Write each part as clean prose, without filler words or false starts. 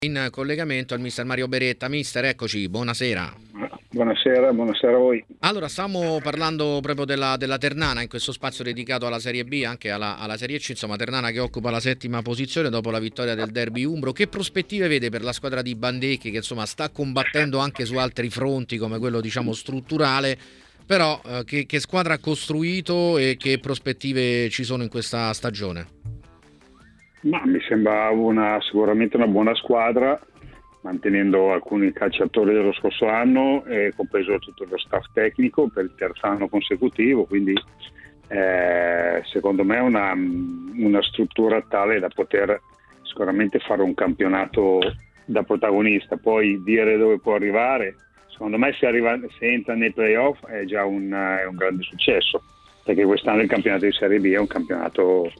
In collegamento al mister Mario Beretta. Mister, eccoci, buonasera. Buonasera a voi. Allora, stiamo parlando proprio della Ternana in questo spazio dedicato alla Serie B, anche alla Serie C, insomma Ternana che occupa la 7ª posizione dopo la vittoria del derby umbro. Che prospettive vede per la squadra di Bandecchi che insomma sta combattendo anche su altri fronti come quello diciamo strutturale, però che squadra ha costruito e che prospettive ci sono in questa stagione? Ma mi sembra sicuramente una buona squadra, mantenendo alcuni calciatori dello scorso anno e compreso tutto lo staff tecnico per il terzo anno consecutivo, quindi secondo me è una struttura tale da poter sicuramente fare un campionato da protagonista. Poi dire dove può arrivare, secondo me se entra nei playoff è già un grande successo, perché quest'anno il campionato di Serie B è un campionato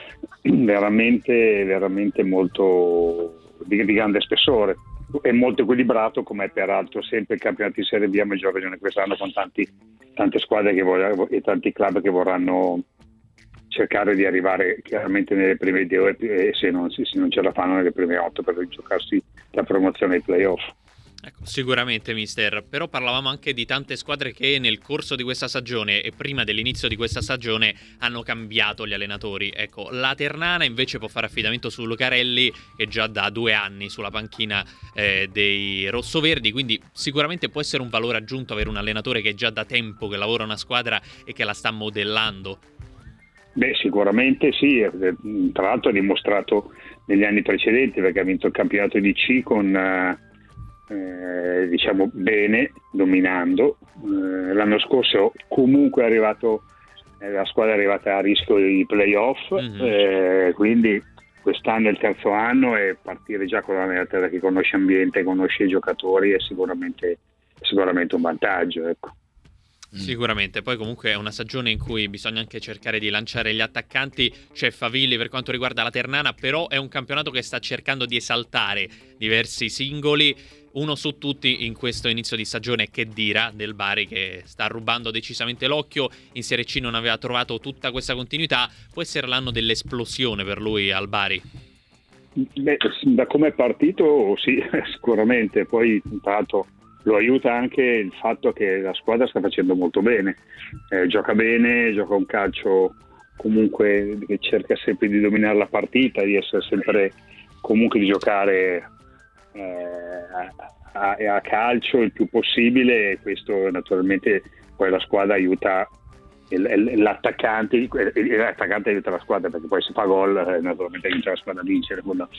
veramente molto di grande spessore e molto equilibrato, come è peraltro sempre il campionato di Serie B, a maggior ragione quest'anno, con tante squadre e tanti club che vorranno cercare di arrivare chiaramente nelle prime 2 e se non ce la fanno nelle prime 8 per giocarsi la promozione ai playoff. Ecco, sicuramente mister, però parlavamo anche di tante squadre che nel corso di questa stagione e prima dell'inizio di questa stagione hanno cambiato gli allenatori. Ecco, la Ternana invece può fare affidamento su Lucarelli, che già da 2 anni sulla panchina dei rossoverdi, quindi sicuramente può essere un valore aggiunto avere un allenatore che già da tempo che lavora una squadra e che la sta modellando. Beh, sicuramente sì, tra l'altro ha dimostrato negli anni precedenti, perché ha vinto il campionato di C con diciamo bene, dominando. L'anno scorso comunque è arrivato, la squadra è arrivata a rischio di playoff, quindi quest'anno è il terzo anno e partire già con l'allenatore che conosce l'ambiente, conosce i giocatori è sicuramente un vantaggio, ecco. Sicuramente, poi comunque è una stagione in cui bisogna anche cercare di lanciare gli attaccanti. C'è Favilli per quanto riguarda la Ternana, però è un campionato che sta cercando di esaltare diversi singoli. Uno su tutti in questo inizio di stagione è Khedira del Bari, che sta rubando decisamente l'occhio. In Serie C non aveva trovato tutta questa continuità. Può essere l'anno dell'esplosione per lui al Bari? Beh, da come è partito sì, sicuramente. Poi intanto lo aiuta anche il fatto che la squadra sta facendo molto bene, gioca un calcio comunque che cerca sempre di dominare la partita, di essere sempre comunque di giocare a calcio il più possibile, e questo naturalmente poi la squadra aiuta l'attaccante aiuta la squadra, perché poi se fa gol naturalmente aiuta la squadra a vincere,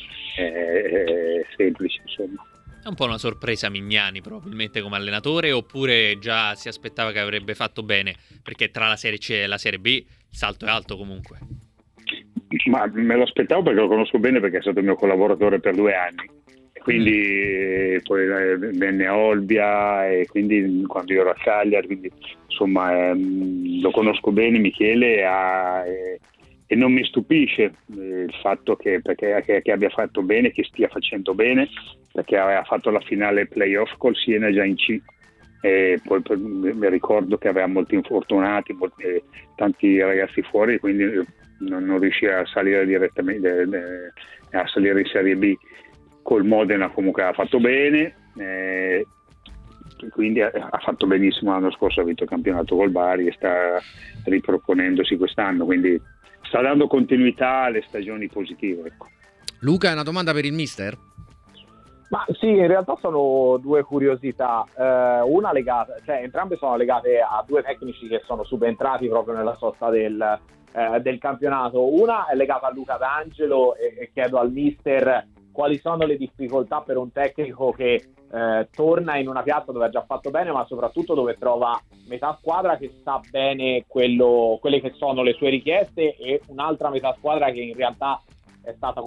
è semplice, insomma. È un po' una sorpresa Mignani probabilmente come allenatore, oppure già si aspettava che avrebbe fatto bene, perché tra la Serie C e la Serie B il salto è alto comunque? Ma me lo aspettavo, perché lo conosco bene, perché è stato il mio collaboratore per 2 anni, quindi poi venne a Olbia e quindi quando io ero a Cagliari, quindi insomma lo conosco bene Michele e non mi stupisce il fatto che abbia fatto bene, che stia facendo bene, perché aveva fatto la finale playoff col Siena già in C, e poi mi ricordo che aveva molti infortunati, tanti ragazzi fuori, quindi non riusciva a salire direttamente a salire in Serie B. Col Modena comunque ha fatto bene, quindi ha fatto benissimo l'anno scorso, ha vinto il campionato col Bari e sta riproponendosi quest'anno, quindi sta dando continuità alle stagioni positive, ecco. Luca, una domanda per il mister? Ma sì, in realtà sono 2 curiosità, una legata, cioè entrambe sono legate a 2 tecnici che sono subentrati proprio nella sosta del campionato. Una è legata a Luca D'Angelo e chiedo al mister quali sono le difficoltà per un tecnico che torna in una piazza dove ha già fatto bene, ma soprattutto dove trova metà squadra che sa bene quelle che sono le sue richieste, e un'altra metà squadra che in realtà è stata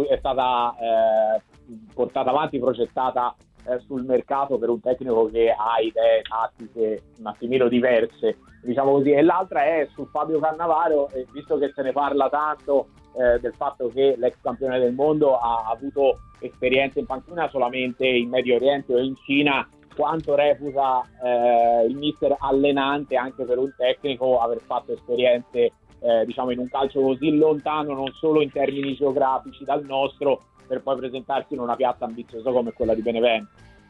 portata avanti, progettata sul mercato per un tecnico che ha idee tattiche un attimino diverse, diciamo così. E l'altra è su Fabio Cannavaro, visto che se ne parla tanto del fatto che l'ex campione del mondo ha avuto esperienze in panchina solamente in Medio Oriente o in Cina, quanto reputa il mister allenante anche per un tecnico aver fatto esperienze diciamo in un calcio così lontano, non solo in termini geografici dal nostro, per poi presentarsi in una piazza ambiziosa come quella di Benevento.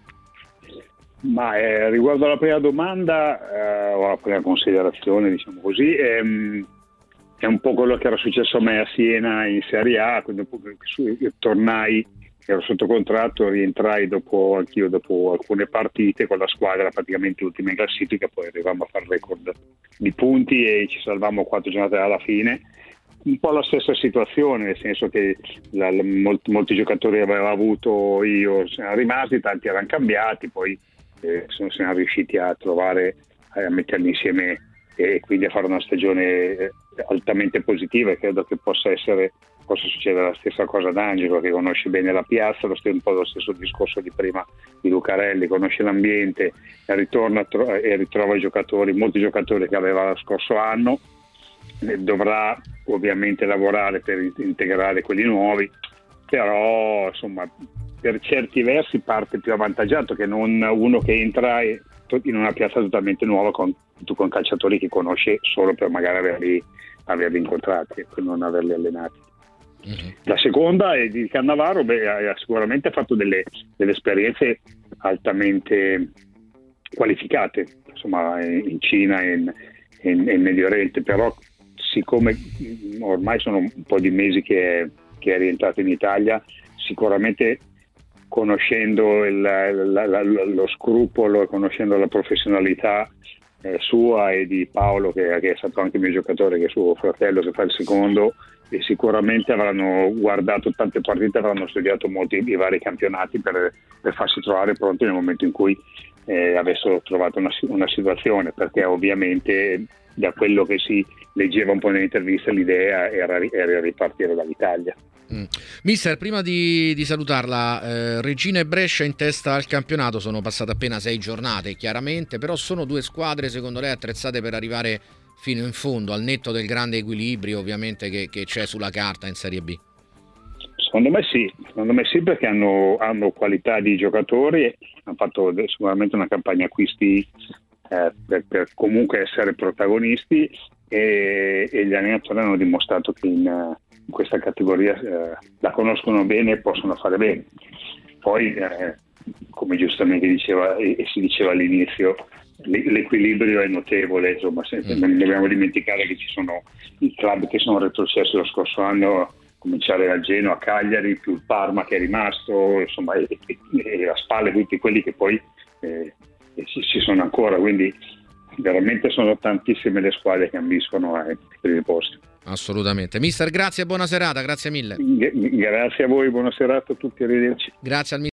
Ma riguardo alla prima domanda o alla prima considerazione, diciamo così, è un po' quello che era successo a me a Siena in Serie A, quando tornai, ero sotto contratto, rientrai anch'io dopo alcune partite con la squadra praticamente ultima in classifica, poi arrivavamo a fare record di punti e ci salvavamo 4 giornate alla fine. Un po' la stessa situazione, nel senso che molti giocatori avevo avuto io, sono rimasti, tanti erano cambiati, poi siamo riusciti a trovare, a metterli insieme e quindi a fare una stagione altamente positiva, e credo che possa succedere la stessa cosa ad Angelo, che conosce bene la piazza, un po' lo stesso discorso di prima di Lucarelli, conosce l'ambiente e ritorna e ritrova molti giocatori che aveva lo scorso anno. Dovrà ovviamente lavorare per integrare quelli nuovi, però insomma per certi versi parte più avvantaggiato che non uno che entra in una piazza totalmente nuova con calciatori che conosce solo per magari averli incontrati e non averli allenati. La seconda è di Cannavaro, ha sicuramente fatto delle esperienze altamente qualificate, insomma, in Cina e in Medio Oriente, però siccome ormai sono un po' di mesi che è rientrato in Italia, sicuramente conoscendo lo scrupolo e conoscendo la professionalità sua e di Paolo, che è stato anche mio giocatore, che è suo fratello che fa il secondo, e sicuramente avranno guardato tante partite, avranno studiato molti i vari campionati per farsi trovare pronti nel momento in cui avessero trovato una situazione, perché ovviamente da quello che si leggeva un po' nelle interviste l'idea era ripartire dall'Italia. Mister, prima di salutarla, Reggina e Brescia in testa al campionato, sono passate appena 6 giornate chiaramente, però sono 2 squadre secondo lei attrezzate per arrivare fino in fondo, al netto del grande equilibrio ovviamente che c'è sulla carta in Serie B? Secondo me sì, perché hanno qualità di giocatori, hanno fatto sicuramente una campagna acquisti per comunque essere protagonisti, e gli allenatori hanno dimostrato che in questa categoria la conoscono bene e possono fare bene. Poi come giustamente si diceva all'inizio, l'equilibrio è notevole, insomma, non dobbiamo dimenticare che ci sono i club che sono retrocessi lo scorso anno, a cominciare da Genoa, Cagliari, più il Parma che è rimasto, insomma, e a spalle tutti quelli che poi ci sono ancora, quindi veramente sono tantissime le squadre che ambiscono ai primi posti. Assolutamente. Mister, grazie e buona serata, grazie mille. Grazie a voi, buona serata a tutti, arrivederci. Grazie al